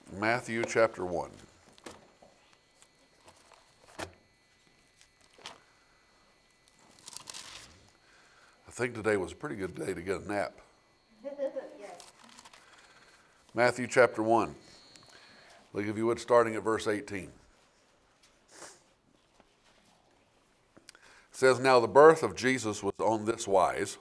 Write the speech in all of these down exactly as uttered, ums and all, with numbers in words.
Matthew chapter one. I think today was a pretty good day to get a nap. Yes. Matthew chapter one. Look, if you would, starting at verse eighteen. It says, "Now the birth of Jesus was on this wise.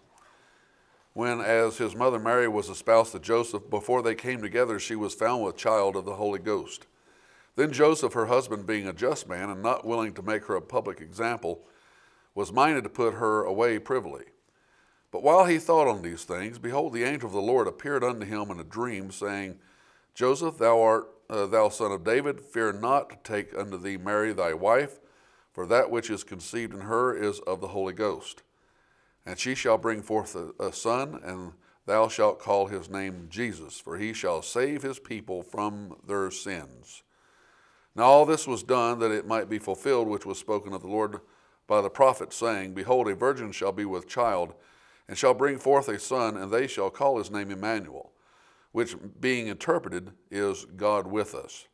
When, as his mother Mary was espoused to Joseph, before they came together, she was found with child of the Holy Ghost. Then Joseph, her husband, being a just man, and not willing to make her a public example, was minded to put her away privily. But while he thought on these things, behold, the angel of the Lord appeared unto him in a dream, saying, Joseph, thou art uh, thou son of David, fear not to take unto thee Mary thy wife, for that which is conceived in her is of the Holy Ghost. And she shall bring forth a, a son, and thou shalt call his name Jesus, for he shall save his people from their sins. Now all this was done that it might be fulfilled, which was spoken of the Lord by the prophet, saying, Behold, a virgin shall be with child, and shall bring forth a son, and they shall call his name Emmanuel, which being interpreted is God with us.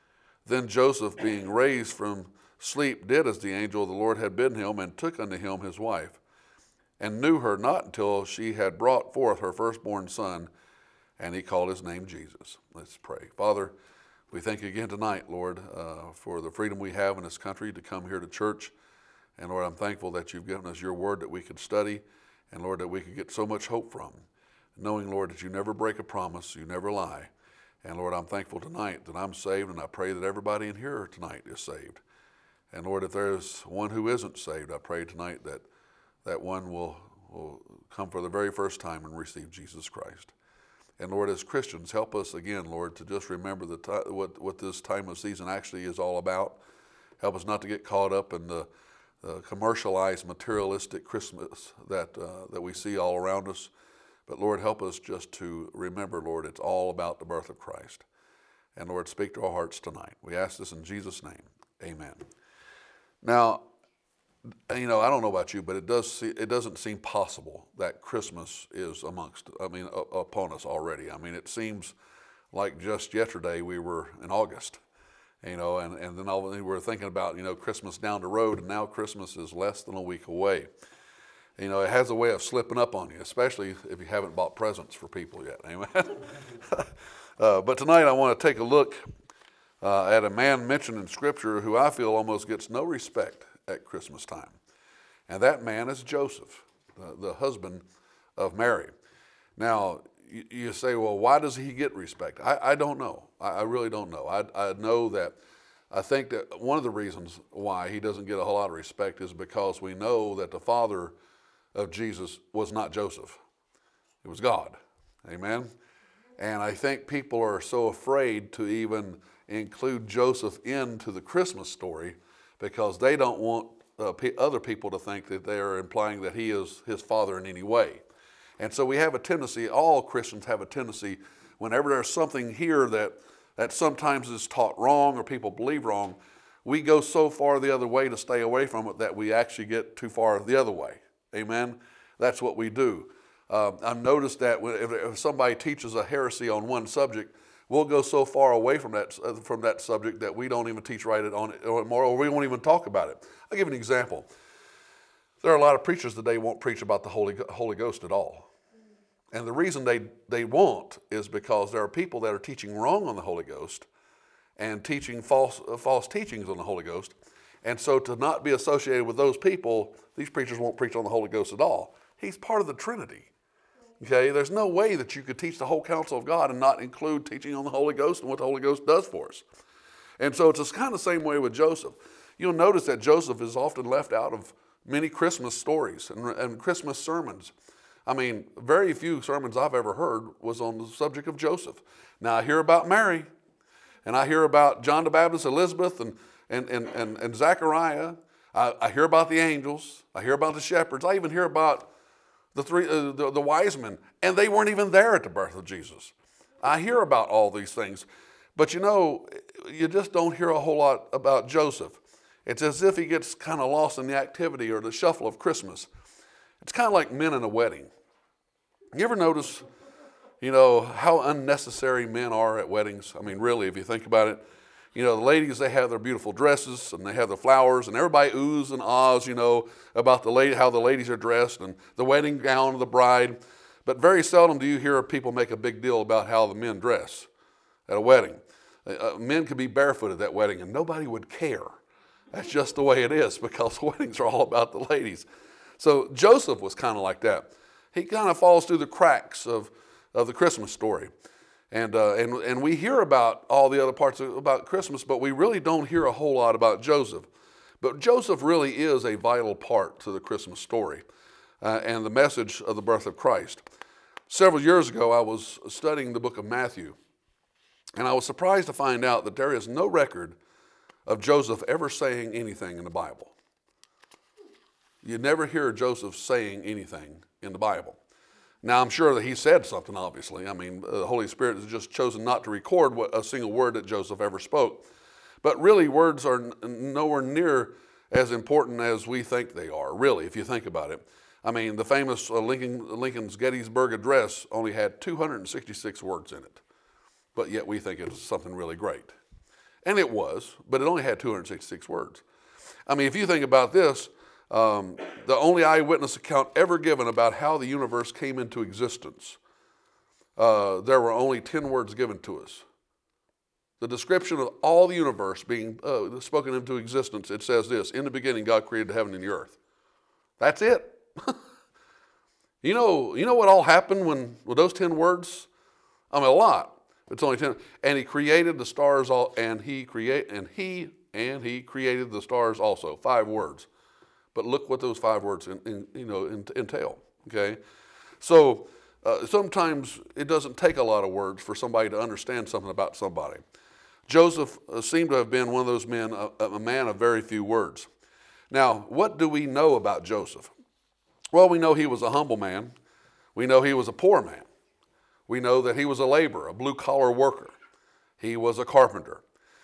Then Joseph, being raised from sleep, did as the angel of the Lord had bidden him, and took unto him his wife, and knew her not until she had brought forth her firstborn son, and he called his name Jesus." Let's pray. Father, we thank you again tonight, Lord, uh, for the freedom we have in this country to come here to church. And Lord, I'm thankful that you've given us your word that we could study, and Lord, that we could get so much hope from, knowing, Lord, that you never break a promise, you never lie. And Lord, I'm thankful tonight that I'm saved, and I pray that everybody in here tonight is saved. And Lord, if there's one who isn't saved, I pray tonight that that one will, will come for the very first time and receive Jesus Christ. And Lord, as Christians, help us again, Lord, to just remember the t- what, what this time of season actually is all about. Help us not to get caught up in the, the commercialized, materialistic Christmas that, uh, that we see all around us. But Lord, help us just to remember, Lord, it's all about the birth of Christ. And Lord, speak to our hearts tonight. We ask this in Jesus' name. Amen. Now, you know, I don't know about you, but it does. See, it doesn't seem possible that Christmas is amongst. I mean, uh, upon us already. I mean, it seems like just yesterday we were in August, you know, and and then all we were thinking about, you know, Christmas down the road, and now Christmas is less than a week away. You know, it has a way of slipping up on you, especially if you haven't bought presents for people yet. Amen. uh, but tonight I want to take a look uh, at a man mentioned in Scripture who I feel almost gets no respect at Christmas time. And that man is Joseph, the, the husband of Mary. Now, you, you say, well, why does he get respect? I, I don't know. I, I really don't know. I, I know that, I think that one of the reasons why he doesn't get a whole lot of respect is because we know that the father of Jesus was not Joseph. It was God. Amen? And I think people are so afraid to even include Joseph into the Christmas story because they don't want uh, p- other people to think that they are implying that he is his father in any way. And so we have a tendency, all Christians have a tendency, whenever there's something here that, that sometimes is taught wrong or people believe wrong, we go so far the other way to stay away from it that we actually get too far the other way. Amen? That's what we do. Uh, I've noticed that when, if, if somebody teaches a heresy on one subject, we'll go so far away from that from that subject that we don't even teach right on it anymore, or we won't even talk about it. I'll give an example. There are a lot of preachers today won't preach about the Holy Holy Ghost at all, and the reason they they won't is because there are people that are teaching wrong on the Holy Ghost and teaching false uh, false teachings on the Holy Ghost, and so to not be associated with those people, these preachers won't preach on the Holy Ghost at all. He's part of the Trinity. Okay, there's no way that you could teach the whole counsel of God and not include teaching on the Holy Ghost and what the Holy Ghost does for us. And so it's kind of the same way with Joseph. You'll notice that Joseph is often left out of many Christmas stories and, and Christmas sermons. I mean, very few sermons I've ever heard was on the subject of Joseph. Now I hear about Mary, and I hear about John the Baptist, Elizabeth, and and and and, and Zechariah. I, I hear about the angels. I hear about the shepherds. I even hear about the three, uh, the, the wise men, and they weren't even there at the birth of Jesus. I hear about all these things, but you know, you just don't hear a whole lot about Joseph. It's as if he gets kind of lost in the activity or the shuffle of Christmas. It's kind of like men in a wedding. You ever notice You know, how unnecessary men are at weddings. I mean, really, if you think about it. You know, the ladies, they have their beautiful dresses and they have the flowers and everybody oohs and ahs, you know, about the lady, how the ladies are dressed and the wedding gown of the bride. But very seldom do you hear people make a big deal about how the men dress at a wedding. Uh, men could be barefooted at that wedding and nobody would care. That's just the way it is because weddings are all about the ladies. So Joseph was kind of like that. He kind of falls through the cracks of, of the Christmas story. And, uh, and, and we hear about all the other parts of, about Christmas, but we really don't hear a whole lot about Joseph. But Joseph really is a vital part to the Christmas story uh, and the message of the birth of Christ. Several years ago, I was studying the book of Matthew, and I was surprised to find out that there is no record of Joseph ever saying anything in the Bible. You never hear Joseph saying anything in the Bible. Now, I'm sure that he said something, obviously. I mean, the Holy Spirit has just chosen not to record what, a single word that Joseph ever spoke. But really, words are n- nowhere near as important as we think they are, really, if you think about it. I mean, the famous uh, Lincoln, Lincoln's Gettysburg Address only had two hundred sixty-six words in it. But yet we think it was something really great. And it was, but it only had two hundred sixty-six words. I mean, if you think about this, Um, the only eyewitness account ever given about how the universe came into existence, uh, there were only ten words given to us. The description of all the universe being uh, spoken into existence, it says this: in the beginning, God created heaven and the earth. That's it. you know, you know what all happened when with those ten words? I mean, a lot. It's only ten. And He created the stars all, and He create, and He and He created the stars also. Five words. But look what those five words in, in, you know, entail, okay? So uh, sometimes it doesn't take a lot of words for somebody to understand something about somebody. Joseph uh, seemed to have been one of those men, a, a man of very few words. Now, what do we know about Joseph? Well, we know he was a humble man. We know he was a poor man. We know that he was a laborer, a blue-collar worker. He was a carpenter.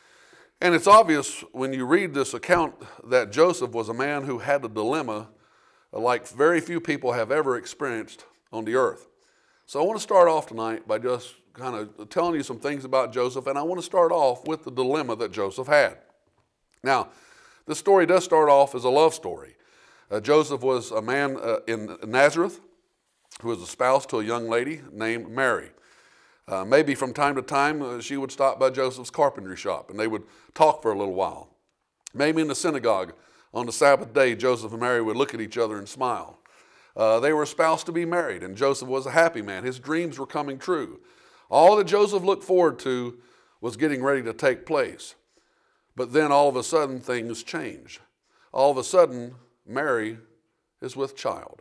And it's obvious when you read this account that Joseph was a man who had a dilemma like very few people have ever experienced on the earth. So I want to start off tonight by just kind of telling you some things about Joseph, and I want to start off with the dilemma that Joseph had. Now, this story does start off as a love story. Uh, Joseph was a man uh, in Nazareth who was a spouse to a young lady named Mary. Uh, maybe from time to time, uh, she would stop by Joseph's carpentry shop and they would talk for a little while. Maybe in the synagogue on the Sabbath day, Joseph and Mary would look at each other and smile. Uh, they were espoused to be married, and Joseph was a happy man. His dreams were coming true. All that Joseph looked forward to was getting ready to take place. But then all of a sudden, things changed. All of a sudden, Mary is with child.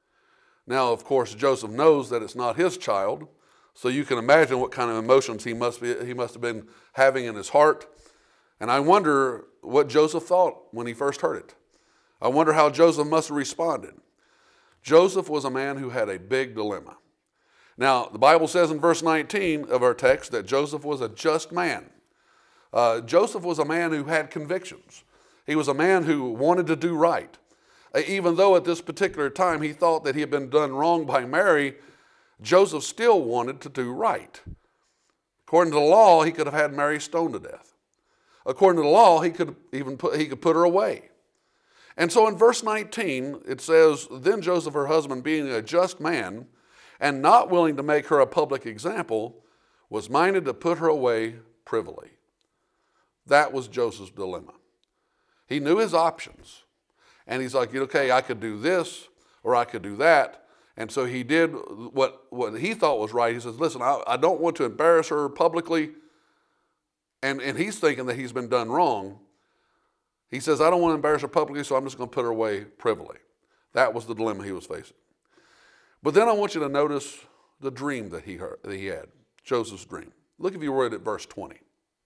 Now, of course, Joseph knows that it's not his child. So you can imagine what kind of emotions he must be, he must have been having in his heart. And I wonder what Joseph thought when he first heard it. I wonder how Joseph must have responded. Joseph was a man who had a big dilemma. Now, the Bible says in verse nineteen of our text that Joseph was a just man. Uh, Joseph was a man who had convictions. He was a man who wanted to do right. Uh, even though at this particular time he thought that he had been done wrong by Mary, Joseph still wanted to do right. According to the law, he could have had Mary stoned to death. According to the law, he could even put, he could put her away. And so in verse nineteen, it says, then Joseph, her husband, being a just man and not willing to make her a public example, was minded to put her away privily. That was Joseph's dilemma. He knew his options. And he's like, okay, I could do this or I could do that. And so he did what, what he thought was right. He says, listen, I, I don't want to embarrass her publicly. And, and he's thinking that he's been done wrong. He says, I don't want to embarrass her publicly, so I'm just going to put her away privily. That was the dilemma he was facing. But then I want you to notice the dream that he, heard, that he had, Joseph's dream. Look, if you read at verse twenty.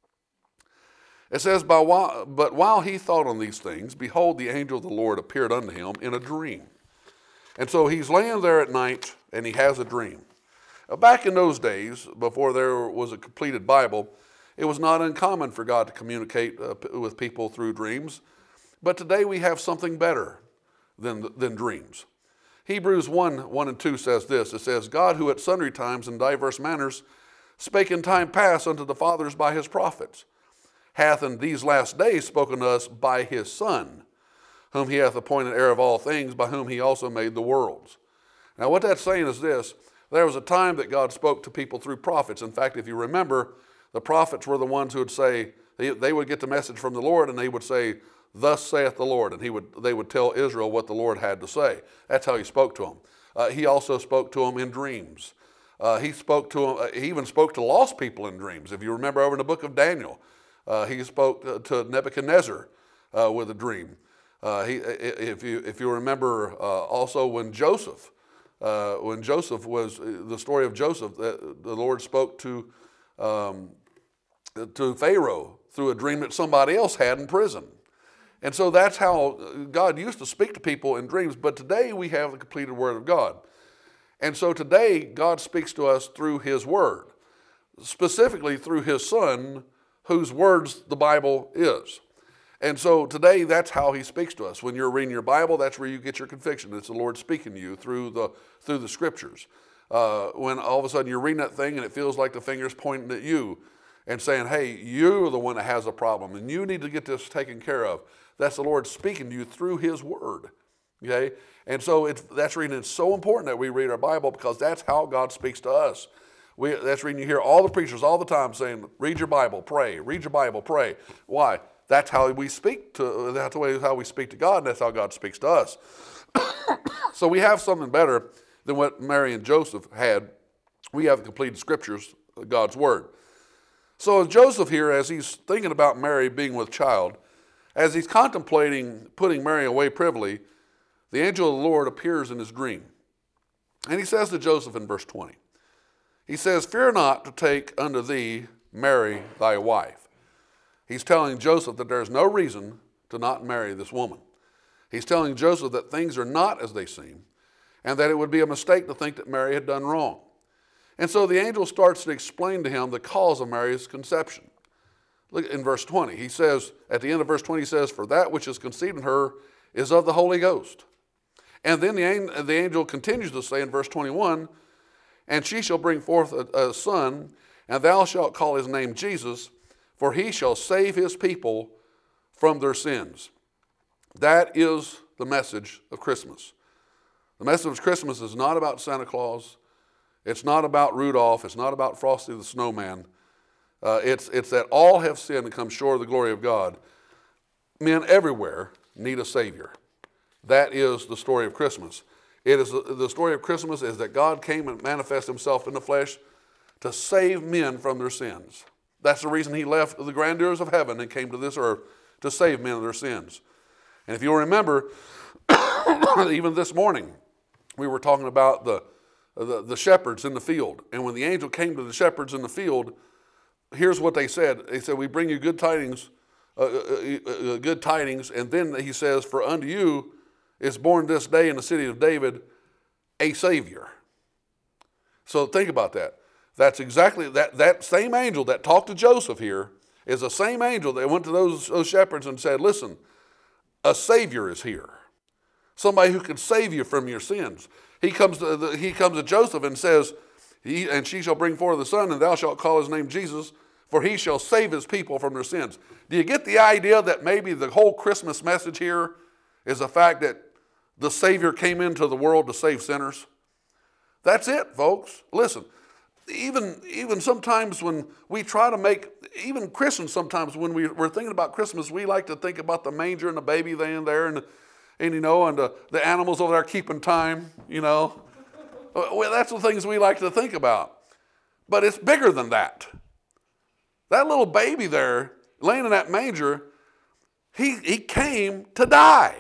It says, By while, but while he thought on these things, behold, the angel of the Lord appeared unto him in a dream. And so he's laying there at night, and he has a dream. Now, back in those days, before there was a completed Bible, it was not uncommon for God to communicate uh, with people through dreams. But today we have something better than, than dreams. Hebrews one, one and two says this. It says, God who at sundry times and diverse manners spake in time past unto the fathers by his prophets, hath in these last days spoken to us by his Son, whom he hath appointed heir of all things, by whom he also made the worlds. Now what that's saying is this. There was a time that God spoke to people through prophets. In fact, if you remember, the prophets were the ones who would say, they, they would get the message from the Lord and they would say, thus saith the Lord. And he would, they would tell Israel what the Lord had to say. That's how he spoke to them. Uh, he also spoke to them in dreams. Uh, he spoke to them, uh, he even spoke to lost people in dreams. If you remember over in the book of Daniel, uh, he spoke to, to Nebuchadnezzar uh, with a dream. Uh, he, if you if you remember uh, also when Joseph, uh, when Joseph was, the story of Joseph, the, the Lord spoke to, um, to Pharaoh through a dream that somebody else had in prison. And so that's how God used to speak to people in dreams, but today we have the completed Word of God. And so today God speaks to us through His Word, specifically through His Son, whose words the Bible is. And so today, that's how he speaks to us. When you're reading your Bible, that's where you get your conviction. It's the Lord speaking to you through the through the Scriptures. Uh, when all of a sudden you're reading that thing and it feels like the finger's pointing at you and saying, hey, you're the one that has a problem and you need to get this taken care of. That's the Lord speaking to you through His Word. Okay? And so it's, that's reason it's so important that we read our Bible, because that's how God speaks to us. We, that's reason you hear all the preachers all the time saying, read your Bible, pray. Read your Bible, pray. Why? That's how we speak to, that's the way how we speak to God, and that's how God speaks to us. So we have something better than what Mary and Joseph had. We have the completed Scriptures, God's Word. So Joseph here, as he's thinking about Mary being with child, as he's contemplating putting Mary away privily, the angel of the Lord appears in his dream. And he says to Joseph in verse twenty, he says, fear not to take unto thee Mary thy wife. He's telling Joseph that there's no reason to not marry this woman. He's telling Joseph that things are not as they seem, and that it would be a mistake to think that Mary had done wrong. And so the angel starts to explain to him the cause of Mary's conception. Look in verse twenty. He says, at the end of verse twenty, he says, for that which is conceived in her is of the Holy Ghost. And then the, the angel continues to say in verse twenty-one, and she shall bring forth a, a son, and thou shalt call his name Jesus, for he shall save his people from their sins. That is the message of Christmas. The message of Christmas is not about Santa Claus. It's not about Rudolph. It's not about Frosty the Snowman. Uh, it's, it's that all have sinned and come short of the glory of God. Men everywhere need a Savior. That is the story of Christmas. It is the story of Christmas is that God came and manifested Himself in the flesh to save men from their sins. That's the reason He left the grandeurs of heaven and came to this earth to save men of their sins. And if you'll remember, even this morning, we were talking about the, the, the shepherds in the field. And when the angel came to the shepherds in the field, here's what they said. They said, we bring you good tidings, uh, uh, uh, good tidings. And then he says, for unto you is born this day in the city of David a Savior. So think about that. That's exactly, that, that same angel that talked to Joseph here is the same angel that went to those, those shepherds and said, listen, a Savior is here. Somebody who can save you from your sins. He comes to, the, he comes to Joseph and says, he, and she shall bring forth the son, and thou shalt call his name Jesus, for he shall save his people from their sins. Do you get the idea that maybe the whole Christmas message here is the fact that the Savior came into the world to save sinners? That's it, folks. Listen. Even, even sometimes when we try to make, even Christians sometimes when we, we're thinking about Christmas, we like to think about the manger and the baby laying there and, and you know, and the, the animals over there keeping time, you know. Well, that's the things we like to think about. But it's bigger than that. That little baby there laying in that manger, he, he came to die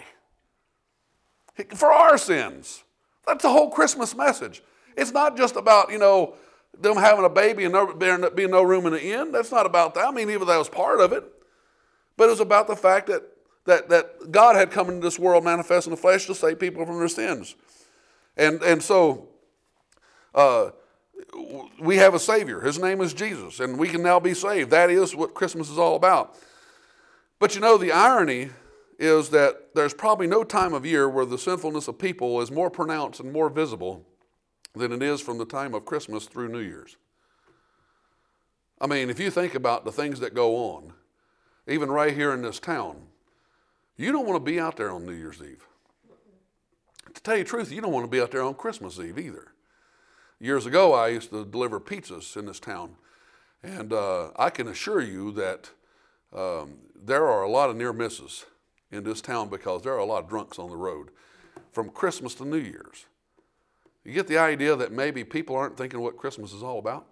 for our sins. That's the whole Christmas message. It's not just about, you know, them having a baby and there being no room in the inn. That's not about that. I mean, even that was part of it. But it was about the fact that, that, that God had come into this world manifest in the flesh to save people from their sins. And, and so uh, we have a Savior. His name is Jesus, and we can now be saved. That is what Christmas is all about. But you know, the irony is that there's probably no time of year where the sinfulness of people is more pronounced and more visible than it is from the time of Christmas through New Year's. I mean, if you think about the things that go on, even right here in this town, you don't want to be out there on New Year's Eve. To tell you the truth, you don't want to be out there on Christmas Eve either. Years ago, I used to deliver pizzas in this town, and uh, I can assure you that um, there are a lot of near misses in this town because there are a lot of drunks on the road from Christmas to New Year's. You get the idea that maybe people aren't thinking what Christmas is all about?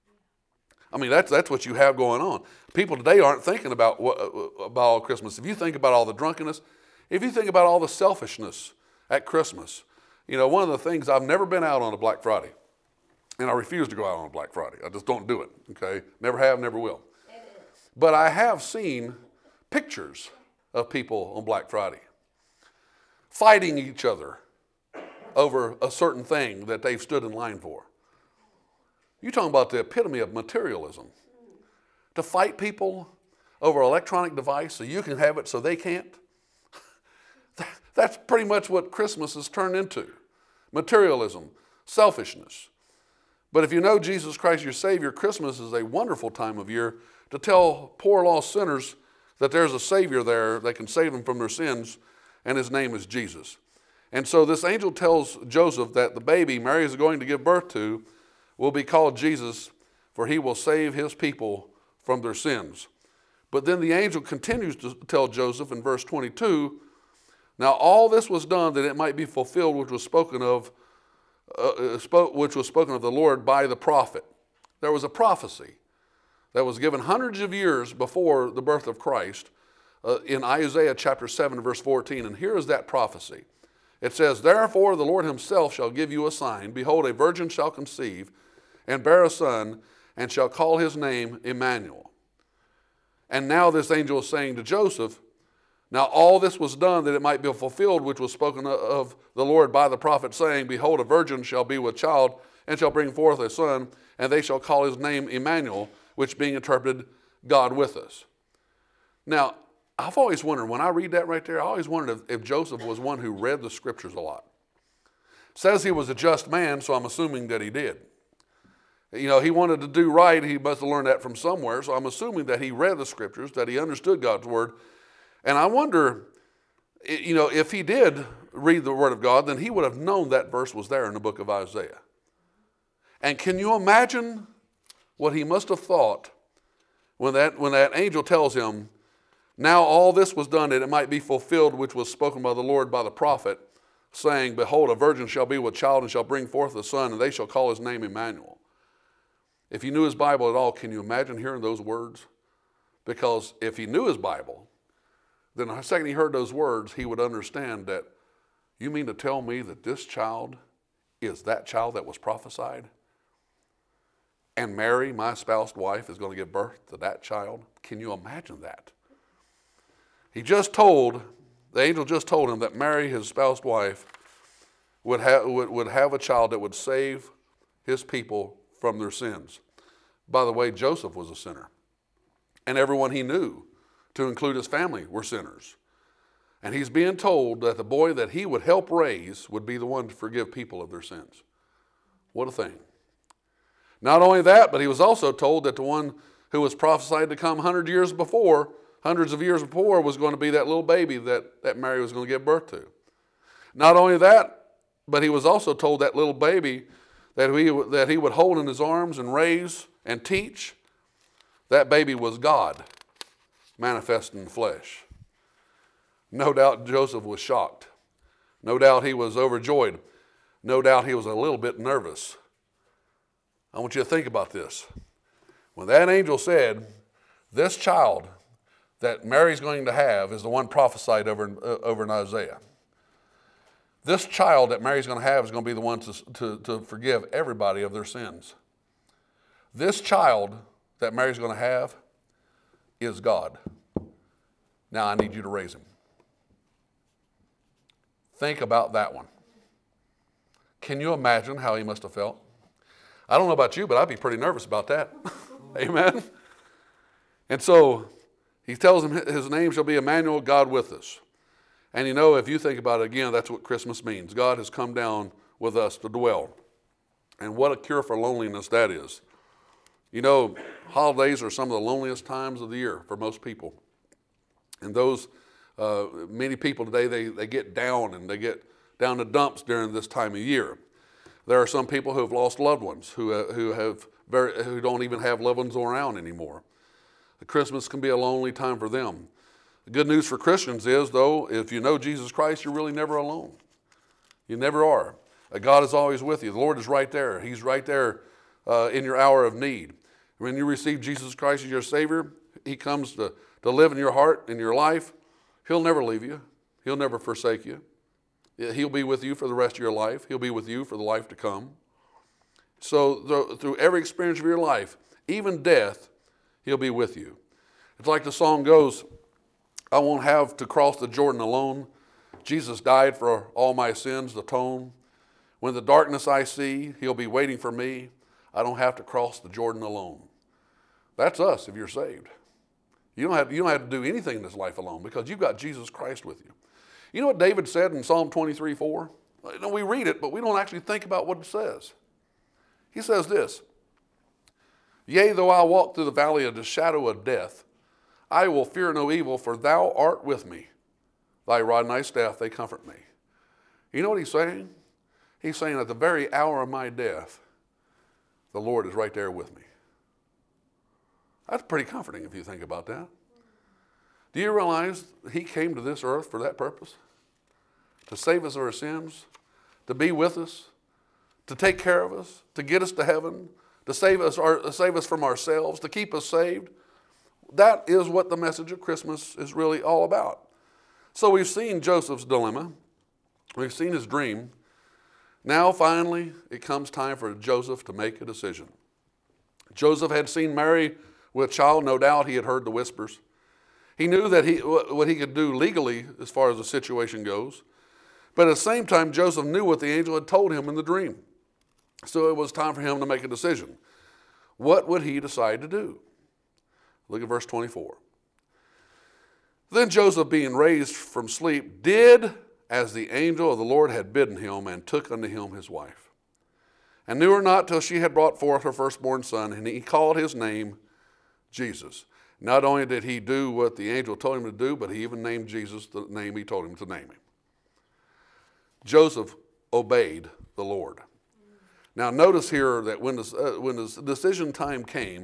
I mean, that's that's what you have going on. People today aren't thinking about what, about all Christmas. If you think about all the drunkenness, if you think about all the selfishness at Christmas, you know, one of the things, I've never been out on a Black Friday, and I refuse to go out on a Black Friday. I just don't do it, okay? Never have, never will. But I have seen pictures of people on Black Friday fighting each other over a certain thing that they've stood in line for. You're talking about the epitome of materialism. To fight people over an electronic device so you can have it so they can't. That's pretty much what Christmas has turned into. Materialism, selfishness. But if you know Jesus Christ your Savior, Christmas is a wonderful time of year to tell poor lost sinners that there's a Savior there that can save them from their sins, and his name is Jesus. And so this angel tells Joseph that the baby Mary is going to give birth to will be called Jesus, for he will save his people from their sins. But then the angel continues to tell Joseph in verse twenty-two, now all this was done that it might be fulfilled which was spoken of, uh, spoke, which was spoken of the Lord by the prophet. There was a prophecy that was given hundreds of years before the birth of Christ uh, in Isaiah chapter seven, verse fourteen. And here is that prophecy. It says, therefore the Lord himself shall give you a sign. Behold, a virgin shall conceive and bear a son, and shall call his name Emmanuel. And now this angel is saying to Joseph, now all this was done that it might be fulfilled, which was spoken of the Lord by the prophet, saying, behold, a virgin shall be with child, and shall bring forth a son, and they shall call his name Emmanuel, which being interpreted, God with us. Now, I've always wondered, when I read that right there, I always wondered if, if Joseph was one who read the scriptures a lot. It says he was a just man, so I'm assuming that he did. You know, he wanted to do right. He must have learned that from somewhere. So I'm assuming that he read the scriptures, that he understood God's word. And I wonder, you know, if he did read the word of God, then he would have known that verse was there in the book of Isaiah. And can you imagine what he must have thought when that, when that angel tells him, now all this was done that it might be fulfilled, which was spoken by the Lord by the prophet, saying, behold, a virgin shall be with child and shall bring forth a son, and they shall call his name Emmanuel. If he knew his Bible at all, can you imagine hearing those words? Because if he knew his Bible, then the second he heard those words, he would understand that, you mean to tell me that this child is that child that was prophesied? And Mary, my espoused wife, is going to give birth to that child? Can you imagine that? He just told, the angel just told him that Mary, his espoused wife, would have, would, would have a child that would save his people from their sins. By the way, Joseph was a sinner. And everyone he knew, to include his family, were sinners. And he's being told that the boy that he would help raise would be the one to forgive people of their sins. What a thing. Not only that, but he was also told that the one who was prophesied to come hundred years before, hundreds of years before, was going to be that little baby that, that Mary was going to give birth to. Not only that, but he was also told that little baby that he, that he would hold in his arms and raise and teach, that baby was God manifest in the flesh. No doubt Joseph was shocked. No doubt he was overjoyed. No doubt he was a little bit nervous. I want you to think about this. When that angel said, this child that Mary's going to have is the one prophesied over in, uh, over in Isaiah. This child that Mary's going to have is going to be the one to, to, to forgive everybody of their sins. This child that Mary's going to have is God. Now I need you to raise him. Think about that one. Can you imagine how he must have felt? I don't know about you, but I'd be pretty nervous about that. Amen? And so he tells him his name shall be Emmanuel, God with us. And you know, if you think about it again, that's what Christmas means. God has come down with us to dwell. And what a cure for loneliness that is. You know, holidays are some of the loneliest times of the year for most people. And those, uh, many people today, they, they get down and they get down the dumps during this time of year. There are some people who have lost loved ones, who, uh, who, have very, who don't even have loved ones around anymore. Christmas can be a lonely time for them. The good news for Christians is, though, if you know Jesus Christ, you're really never alone. You never are. Uh, God is always with you. The Lord is right there. He's right there uh, in your hour of need. When you receive Jesus Christ as your Savior, He comes to, to live in your heart, in your life. He'll never leave you. He'll never forsake you. He'll be with you for the rest of your life. He'll be with you for the life to come. So th- through every experience of your life, even death, He'll be with you. It's like the song goes, I won't have to cross the Jordan alone. Jesus died for all my sins to atone. When the darkness I see, He'll be waiting for me. I don't have to cross the Jordan alone. That's us if you're saved. You don't have, you don't have to do anything in this life alone because you've got Jesus Christ with you. You know what David said in Psalm twenty-three four? You know, we read it, but we don't actually think about what it says. He says this, Yea, though I walk through the valley of the shadow of death, I will fear no evil, for thou art with me. Thy rod and thy staff, they comfort me. You know what he's saying? He's saying at the very hour of my death, the Lord is right there with me. That's pretty comforting if you think about that. Do you realize He came to this earth for that purpose? To save us of our sins, to be with us, to take care of us, to get us to heaven, to save us, or save us from ourselves, to keep us saved. That is what the message of Christmas is really all about. So we've seen Joseph's dilemma. We've seen his dream. Now finally it comes time for Joseph to make a decision. Joseph had seen Mary with child. No doubt he had heard the whispers. He knew that he, what he could do legally as far as the situation goes. But at the same time, Joseph knew what the angel had told him in the dream. So it was time for him to make a decision. What would he decide to do? Look at verse twenty-four. Then Joseph, being raised from sleep, did as the angel of the Lord had bidden him, and took unto him his wife, and knew her not till she had brought forth her firstborn son, and he called his name Jesus. Not only did he do what the angel told him to do, but he even named Jesus the name he told him to name him. Joseph obeyed the Lord. Now notice here that when the, uh, when the decision time came,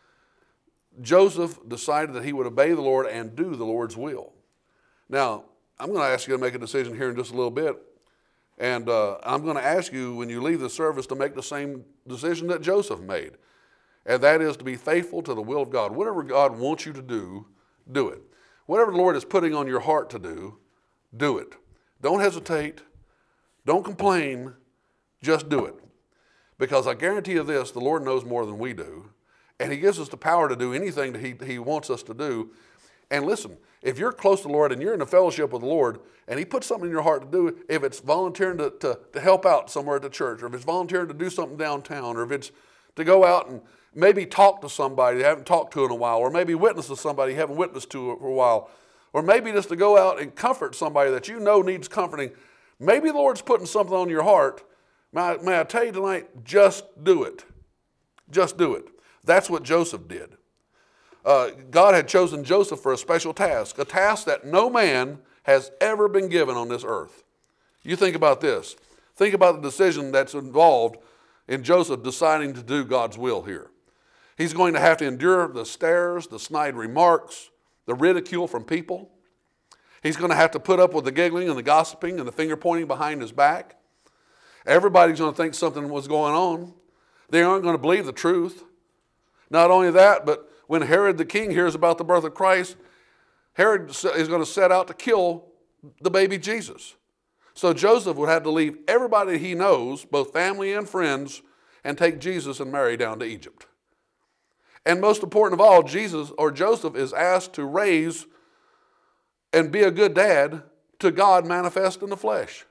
Joseph decided that he would obey the Lord and do the Lord's will. Now, I'm going to ask you to make a decision here in just a little bit. And uh, I'm going to ask you when you leave the service to make the same decision that Joseph made. And that is to be faithful to the will of God. Whatever God wants you to do, do it. Whatever the Lord is putting on your heart to do, do it. Don't hesitate. Don't complain. Just do it. Because I guarantee you this, the Lord knows more than we do. And He gives us the power to do anything that he, he wants us to do. And listen, if you're close to the Lord and you're in a fellowship with the Lord and He puts something in your heart to do, if it's volunteering to, to, to help out somewhere at the church, or if it's volunteering to do something downtown, or if it's to go out and maybe talk to somebody you haven't talked to in a while, or maybe witness to somebody you haven't witnessed to for a while, or maybe just to go out and comfort somebody that you know needs comforting, maybe the Lord's putting something on your heart. May I, may I tell you tonight, just do it. Just do it. That's what Joseph did. Uh, God had chosen Joseph for a special task, a task that no man has ever been given on this earth. You think about this. Think about the decision that's involved in Joseph deciding to do God's will here. He's going to have to endure the stares, the snide remarks, the ridicule from people. He's going to have to put up with the giggling and the gossiping and the finger pointing behind his back. Everybody's going to think something was going on. They aren't going to believe the truth. Not only that, but when Herod the king hears about the birth of Christ, Herod is going to set out to kill the baby Jesus. So Joseph would have to leave everybody he knows, both family and friends, and take Jesus and Mary down to Egypt. And most important of all, Jesus or Joseph is asked to raise and be a good dad to God manifest in the flesh.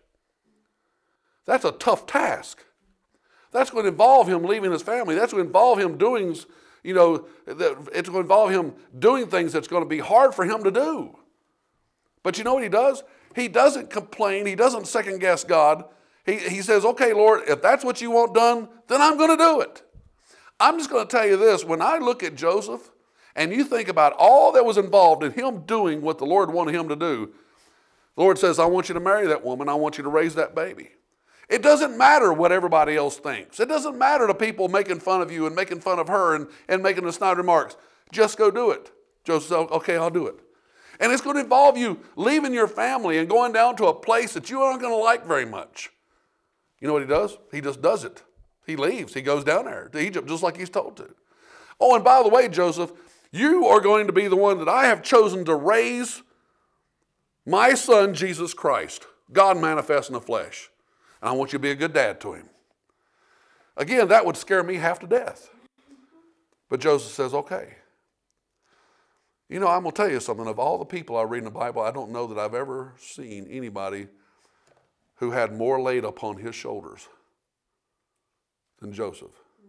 That's a tough task. That's going to involve him leaving his family. That's going to involve him doing, you know, it's going to involve him doing things that's going to be hard for him to do. But you know what he does? He doesn't complain. He doesn't second guess God. He, he says, okay, Lord, if that's what you want done, then I'm going to do it. I'm just going to tell you this. When I look at Joseph and you think about all that was involved in him doing what the Lord wanted him to do, the Lord says, I want you to marry that woman. I want you to raise that baby. It doesn't matter what everybody else thinks. It doesn't matter to people making fun of you and making fun of her and, and making the snide remarks. Just go do it. Joseph said, okay, I'll do it. And it's going to involve you leaving your family and going down to a place that you aren't going to like very much. You know what he does? He just does it. He leaves. He goes down there to Egypt just like he's told to. Oh, and by the way, Joseph, you are going to be the one that I have chosen to raise my son, Jesus Christ, God manifest in the flesh. And I want you to be a good dad to him. Again, that would scare me half to death. But Joseph says, okay. You know, I'm going to tell you something. Of all the people I read in the Bible, I don't know that I've ever seen anybody who had more laid upon his shoulders than Joseph.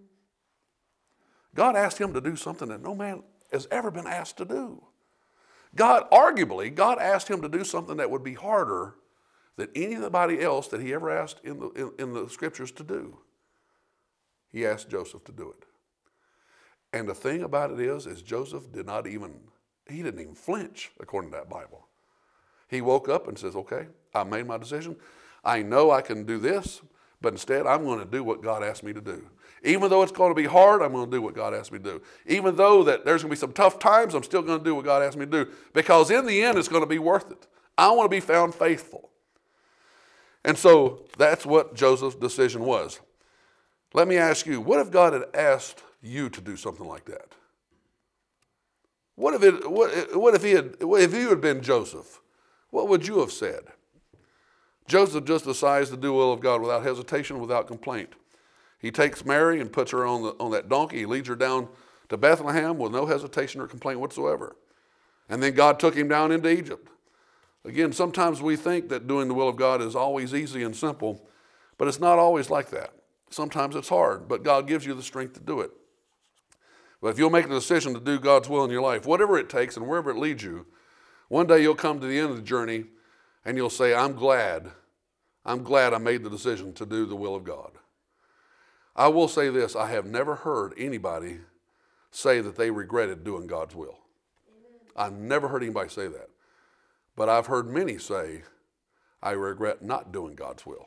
God asked him to do something that no man has ever been asked to do. God, arguably, God asked him to do something that would be harder than anybody else that he ever asked in the, in, in the scriptures to do. He asked Joseph to do it. And the thing about it is, is Joseph did not even, he didn't even flinch according to that Bible. He woke up and says, okay, I made my decision. I know I can do this, but instead I'm going to do what God asked me to do. Even though it's going to be hard, I'm going to do what God asked me to do. Even though that there's going to be some tough times, I'm still going to do what God asked me to do. Because in the end, it's going to be worth it. I want to be found faithful. And so that's what Joseph's decision was. Let me ask you, what if God had asked you to do something like that? What if it? What, what if he had? What if you had been Joseph? What would you have said? Joseph just decides to do the will of God without hesitation, without complaint. He takes Mary and puts her on, the, on that donkey. He leads her down to Bethlehem with no hesitation or complaint whatsoever. And then God took him down into Egypt. Again, sometimes we think that doing the will of God is always easy and simple, but it's not always like that. Sometimes it's hard, but God gives you the strength to do it. But if you'll make the decision to do God's will in your life, whatever it takes and wherever it leads you, one day you'll come to the end of the journey and you'll say, I'm glad, I'm glad I made the decision to do the will of God. I will say this, I have never heard anybody say that they regretted doing God's will. I've never heard anybody say that. But I've heard many say, I regret not doing God's will.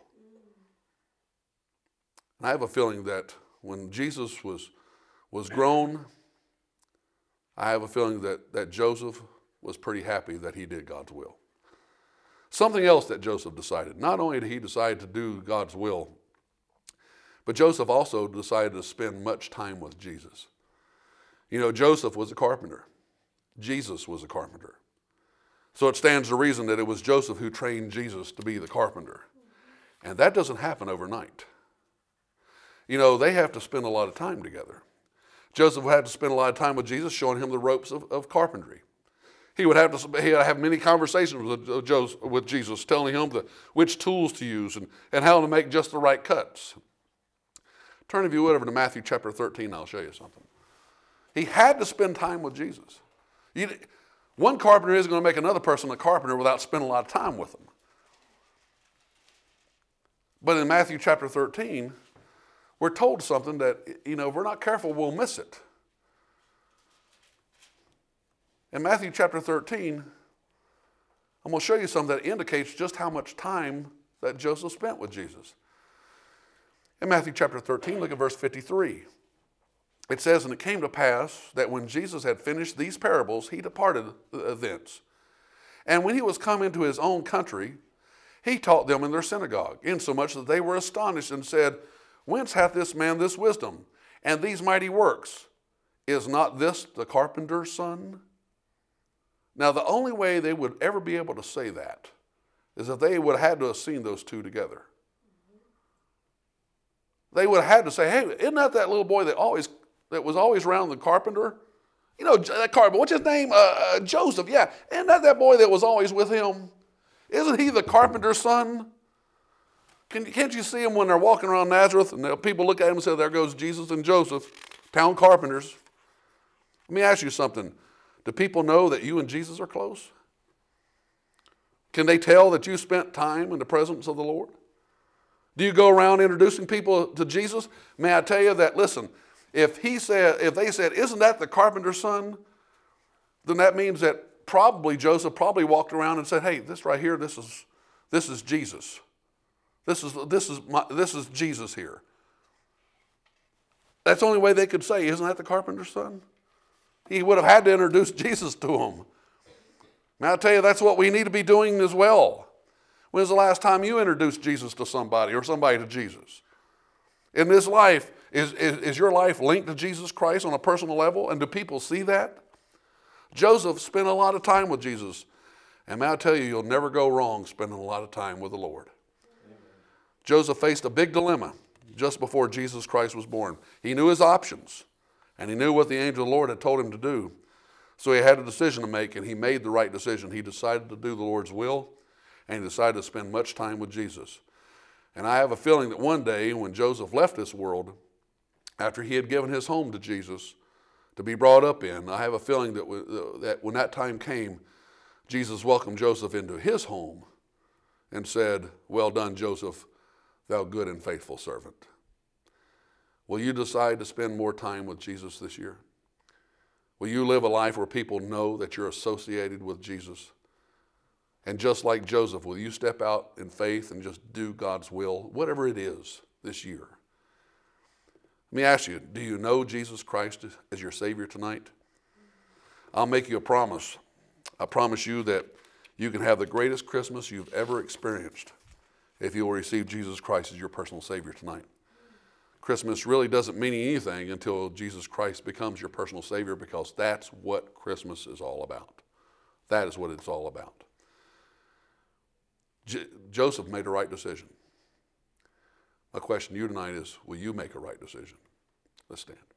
And I have a feeling that when Jesus was, was grown, I have a feeling that, that Joseph was pretty happy that he did God's will. Something else that Joseph decided. Not only did he decide to do God's will, but Joseph also decided to spend much time with Jesus. You know, Joseph was a carpenter. Jesus was a carpenter. So it stands to reason that it was Joseph who trained Jesus to be the carpenter. And that doesn't happen overnight. You know, they have to spend a lot of time together. Joseph had to spend a lot of time with Jesus, showing him the ropes of, of carpentry. He would have to he would have many conversations with, Joseph, with Jesus, telling him the, which tools to use and, and how to make just the right cuts. Turn, if you would, over to Matthew chapter thirteen, I'll show you something. He had to spend time with Jesus. You, one carpenter isn't going to make another person a carpenter without spending a lot of time with them. But in Matthew chapter thirteen, we're told something that, you know, if we're not careful, we'll miss it. In Matthew chapter thirteen, I'm going to show you something that indicates just how much time that Joseph spent with Jesus. In Matthew chapter thirteen, look at verse fifty-three. It says, and it came to pass that when Jesus had finished these parables, he departed thence. And when he was come into his own country, he taught them in their synagogue, insomuch that they were astonished and said, whence hath this man this wisdom and these mighty works? Is not this the carpenter's son? Now, the only way they would ever be able to say that is if they would have had to have seen those two together. They would have had to say, hey, isn't that that little boy that always that was always around the carpenter? You know, that carpenter, what's his name? Uh, uh, Joseph, yeah. Isn't that that boy that was always with him? Isn't he the carpenter's son? Can, can't you see him when they're walking around Nazareth and people look at him and say, there goes Jesus and Joseph, town carpenters. Let me ask you something. Do people know that you and Jesus are close? Can they tell that you spent time in the presence of the Lord? Do you go around introducing people to Jesus? May I tell you that, listen, if he said, if they said, isn't that the carpenter's son? Then that means that probably Joseph probably walked around and said, hey, this right here, this is, this is Jesus. This is, this is, my, this is Jesus here. That's the only way they could say, isn't that the carpenter's son? He would have had to introduce Jesus to them. May I tell you, that's what we need to be doing as well. When's the last time you introduced Jesus to somebody or somebody to Jesus? In this life, is, is, is your life linked to Jesus Christ on a personal level? And do people see that? Joseph spent a lot of time with Jesus. And may I tell you, you'll never go wrong spending a lot of time with the Lord. Amen. Joseph faced a big dilemma just before Jesus Christ was born. He knew his options, and he knew what the angel of the Lord had told him to do. So he had a decision to make, and he made the right decision. He decided to do the Lord's will, and he decided to spend much time with Jesus. And I have a feeling that one day when Joseph left this world, after he had given his home to Jesus to be brought up in, I have a feeling that, w- that when that time came, Jesus welcomed Joseph into his home and said, well done, Joseph, thou good and faithful servant. Will you decide to spend more time with Jesus this year? Will you live a life where people know that you're associated with Jesus? And just like Joseph, will you step out in faith and just do God's will, whatever it is, this year? Let me ask you, do you know Jesus Christ as your Savior tonight? I'll make you a promise. I promise you that you can have the greatest Christmas you've ever experienced if you will receive Jesus Christ as your personal Savior tonight. Christmas really doesn't mean anything until Jesus Christ becomes your personal Savior, because that's what Christmas is all about. That is what it's all about. J- Joseph made a right decision. My question to you tonight is, will you make a right decision? Let's stand.